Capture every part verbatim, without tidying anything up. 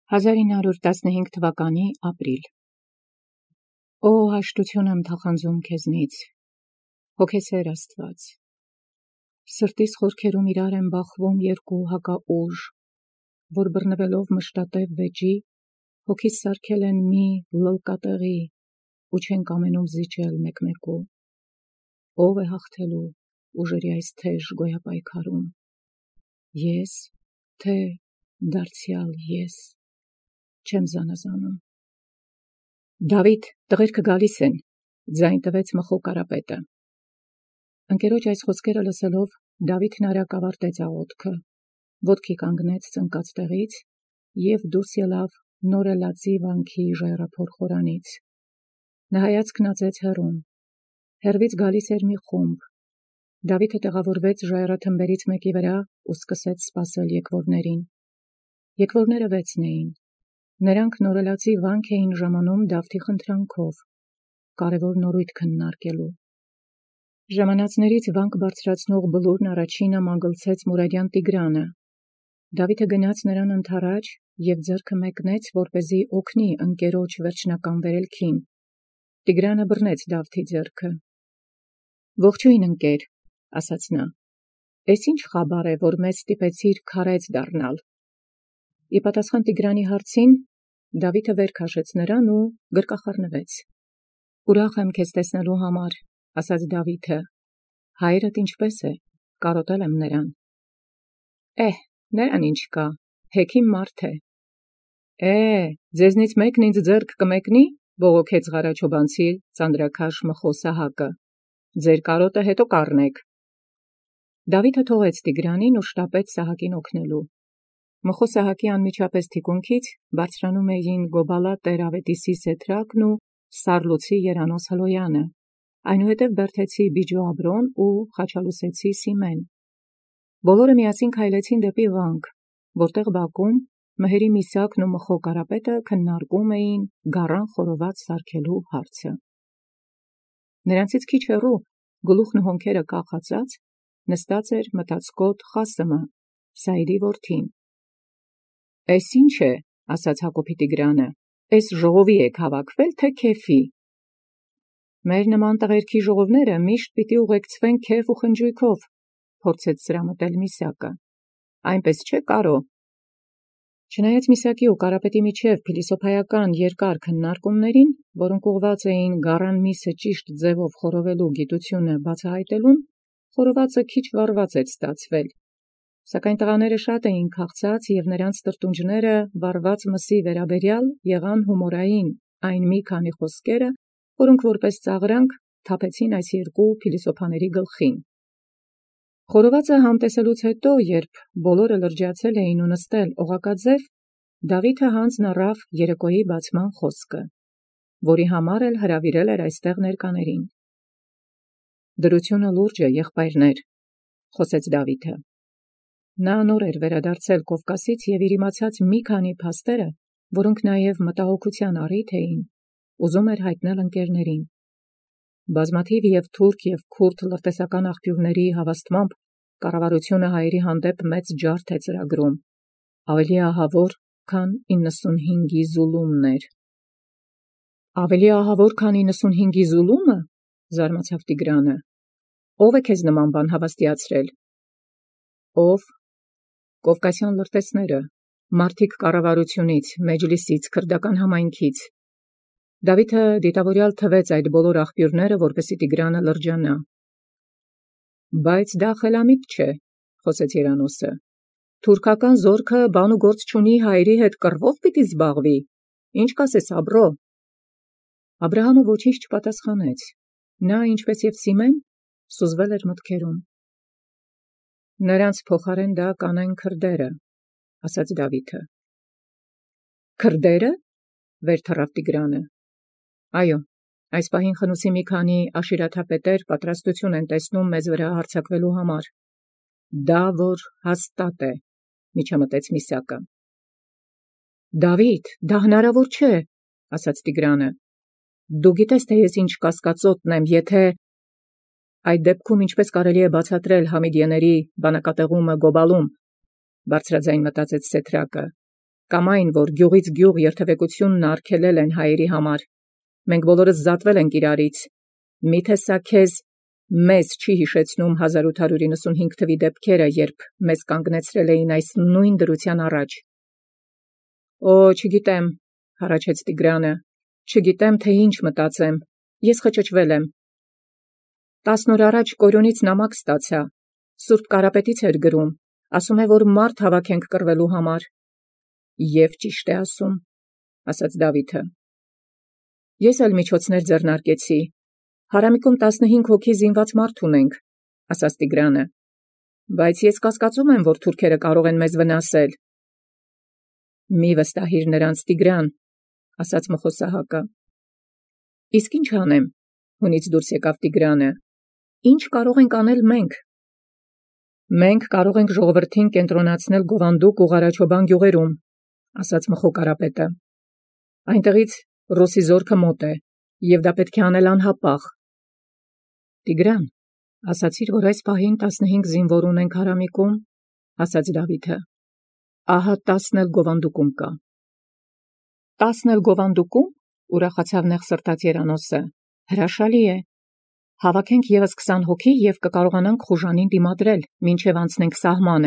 հազար ինը հարյուր տասնհինգ թվականի ապրիլ։ Օ հաշտություն եմ թախանձում քեզնից, հոգեսեր Աստված, սրտիս խորքերում իրար եմ բախվում երկու հակաուժ, որ բռնվելով մշտատև վեճի, հոգիս սարքել են մի լլկատեղի ու չեն կամենում զիջել մեկմեկու։ Ով է հաղթելու ուժերի այս թեժ գոյապայքարում, ես, թե դարձյալ ես, չեմ զանազանում։ Դավիթ, տղերքը գալիս են, ձայն տվեց Մխո Կարապետը։ Ընկերոջ այս խոսքերը լսելով, Դավիթն արագ ավարտեց աղոթքը, ոտքի կանգնեց ծնկած տեղից և դուրս ելավ Նորելածի վանքի ժայռափոր խորանից։ Նա հայացքն ածեց հեռուն, հեռվից գալիս էր մի խումբ։ Դավիթը տեղավորվեց ժայռաթմբերից մեկի վրա ու սկսեց սպասել եկվորներին։ Եկվորները վեցն էին։ Նրանք Նորելածի վանք էին ժամանում Դավթի խնդրանքով, կարևոր նորույթ քննարկելու։ Ժամանածներից վանք բարձրացնող բլուրն առաջինը մագլցեց Մուրադյան Տիգրանը։ Դավիթը գնաց նրան ընդառաջ և ձեռքը մեկնեց, որպեսզի օգնի ընկերոջ վերջնական վերելքին։ Տիգրանը բռնեց Դավթի ձեռքը։ Ողջույն ընկեր, ասաց նա, էս ինչ խաբար է, որ մեզ ստիպեցիր քարայծ դառնալ։ Ի պատասխան Տիգրանի հարցին, Դավիթը վեր քաշեց նրան ու գրկախառնվեց։ Ուրախ եմ քեզ տեսնելու համար, ասաց Դավիթը, հայրդ ինչպես է, կարոտել եմ նրան։ Էհ, նրան ինչ կա, հեքիմ մարդ է։ Է, ձեզնից մեկն ինձ ձեռք կմեկնի, բողոքեց Ղարաչոբանցի ծանրաքաշ Մխո Սահակը։ Ձեր կարոտը հետո կառնեք։ Դավիթը թողեց Տիգրանին ու շտապեց Սահակին օգնելու։ Մխո Սահակի անմիջապես թիկունքից բարձրանում էին Գոբալա Տեր-Ավետիսի Սեթրակն ու Սարլուցի Երանոս Հլոյանը, այնուհետև Բերթեցի Բիջու Աբրոն ու Խաչալուսեցի Սիմեն։ Բոլորը միասին քայլեցին դեպի վանք, որտեղ բակում Մհերի Միսակն ու Մխո Կարապետը քննարկում էին գառան խորոված սարքելու հարցը։ Նրանցից քիչ հեռու, գլուխն ու հոնքերը կախածած, նստած էր մտածկոտ Խասմը, Սայիդի որդին։ Էս ինչ է, ասաց Հակոբի Տիգրանը, էս ժողովի եք հավաքվել, թե քեֆի։ Մեր նման տղերքի ժողովները միշտ պիտի ուղեկցվեն քեֆ ու խնջույքով, փորձեց սրամտել Միսակը։ Այնպես չէ կարո։ Չնայած Միսակի ու Կարապետի միջև փիլիսոփայական երկար քննարկումներին, որոնք ուղղված էին գառան միսը ճիշտ ձևով խորովելու գիտությունը բացահայտելուն, խորովածը քիչ վառված էր ստացվել։ Սակայն տղաները շատ էին քաղցած և նրանց տրտունջները վառված մսի վերաբերյալ եղան հումորային այն մի քանի խոսքերը, որոնք որպես ծաղրանք թափեցին այս երկու փիլիսոփաների գլխին։ Խորովածը համտեսելուց հետո, երբ բոլորը լրջացել էին ու նստել օղակաձև, Դավիթը հանձն առավ երեկոյի բացման խոսքը, որի համար էլ հրավիրել էր այստեղ ներկաներին։ Դրությունը լուրջ է, եղբայրներ, խոսեց Դավիթը։ Նա նոր էր վերադարձել Կովկասից և իր իմացած մի քանի փաստերը, որոնք նաև մտահոգության առիթ էին, ուզում էր հայտնել ընկերներին։ Բազմաթիվ և թուրք և քուրդ լրտեսական աղբյուրների հավաստմամբ կառավարությունը հայերի հանդեպ մեծ ջարդ է ծրագրում, ավելի ահավոր, քան իննսունհինգի զուլումներ։ Ավելի ահավոր, քան իննսունհինգի զուլումը, զարմացավ Տիգրանը։ Ով է քեզ նման բան հավաստիացրել։ Ով։ Կովկասյան լրտեսները, մարդիկ կառավարությունից, Մեջլիսից, քրդական համայնքից։ Դավիթը դիտավորյալ թվեց այդ բոլոր աղբյուրները, որպեսզի Տիգրանը լրջանա։ Բայց դա խելամիտ չէ, խոսեց Երանոսը։ Թուրքական զորքը բան ու գործ չունի հայերի հետ կռվով պիտի զբաղվի։ Ինչ կասես, Աբրո։ Աբրահամը ոչինչ չպատասխանեց։ Նա, ինչպես և Սիմեն, սուզվել էր մտքերում։ Նրանց փոխարեն դա կանեն քրդերը, ասաց Դավիթը։ Քրդերը, վեր թռավ Տիգրանը։ Այո, այս պահին Խնուսի մի քանի աշիրաթապետեր պատրաստություն են տեսնում մեզ վրա հարձակվելու համար։ Դա որ հաստատ է, միջամտեց Միսակը։ Դավիթ, դա հնարավոր չէ, ասաց Տիգրանը։ Դու գիտես, թե ես ինչ կասկածոտն եմ, եթե… Այդ դեպքում ինչպես կարելի է բացատրել Համիդիեների բանակատեղումը Գոբալում, բարձրաձայն մտածեց Սեթրակը։ կամ այն, որ գյուղից գյուղ երթևեկությունն արգելել են հայերի համար, մենք բոլորս զատվել ենք իրարից, միթե սա քեզ մեզ չի հիշեցնում հազար ութ հարյուր իննսունհինգ թվի դեպքերը, երբ մեզ կանգնեցրել էին այս նույն դրության առաջ։ Օ, չգիտեմ, հառաչեց Տիգրանը, չգիտեմ, թե ինչ մտածեմ, ես խճճվել եմ։ Տասն օր առաջ Կորյունից նամակ ստացա, Սուրբ Կարապետից էր գրում, ասում է, որ մարդ հավաքենք կռվելու համար։ Եվ ճիշտ է ասում, ասաց Դավիթը։ Ես էլ միջոցներ ձեռնարկեցի, Հարամիկում տասնհինգ հոգի զինված մարդ ունենք, ասաց Տիգրանը, բայց ես կասկածում եմ, որ թուրքերը կարող են մեզ վնասել։ Մի վստահիր նրանց, Տիգրան, ասաց Մխոսահակը։ Իսկ ինչ անեմ, հունից դուրս եկավ Տիգրանը, ինչ կարող ենք անել մենք։ Մենք կարող ենք ժողովրդին կենտրոնացնել Գովանդուկ ու Ղարաչոբան գյուղերում, ասաց Մխո Կարապետը։ Այնտեղից Ռոսի զորքը մոտ է, և դա պետք է անել անհապաղ։ Տիգրան, ասացիր, որ այս պահին տասնհինգ զինվոր ունենք Հարամիկում, ասաց Դավիթը։ Ահա տասն էլ Գովանդուկում կա։ Տասն էլ Գովանդուկում, ուրախացավ նեղ սրտած Երանոսը, հրաշալի է։ Հավաքենք ևս քսան հոգի և կկարողանանք խուժանին դիմադրել, մինչև անցնենք սահմանը։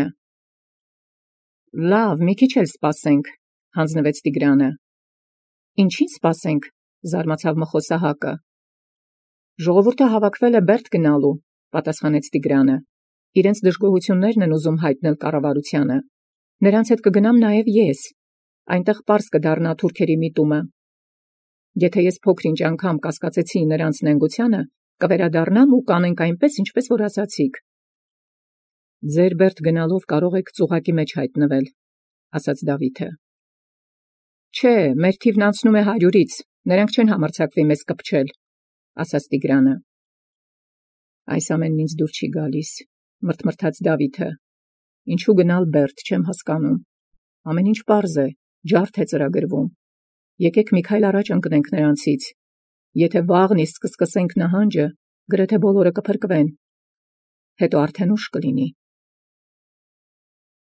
Լավ, մի քիչ էլ սպասենք, հանձնվեց Տիգրանը։ Ինչին սպասենք, զարմացավ Մխոսահակը։ Ժողովուրդը հավաքվել է Բերդ գնալու, պատասխանեց Տիգրանը։ Իրենց դժգոհություններն են ուզում հայտնել կառավարությանը։ Նրանց հետ կգնամ նաև ես։ Այնտեղ պարզ կդառնա թուրքերի միտումը։ Եթե ես փոքր-ինչ անգամ կասկածեցի նրանց նենգությանը, կվերադառնամ ու կանենք այնպես, ինչպես որ ասացիք։ Ձեր Բերդ գնալով կարող եք ծուղակի մեջ հայտնվել, ասաց Դավիթը։ Չէ, մեր թիվն անցնում է հարյուրից, նրանք չեն համարձակվի մեզ կպչել, ասաց Տիգրանը։ Այս ամենն ինձ դուր չի գալիս, մրթմրթաց Դավիթը։ Ինչու գնալ Բերդ, չեմ հասկանում։ Ամեն ինչ պարզ է, ջարդ է ծրագրվում։ Եկեք մի քայլ առաջ ընկնենք նրանցից։ Եթե վաղն իսկ կսկսենք նահանջը, գրեթե բոլորը կփրկվեն։ Հետո արդեն ուշ կլինի։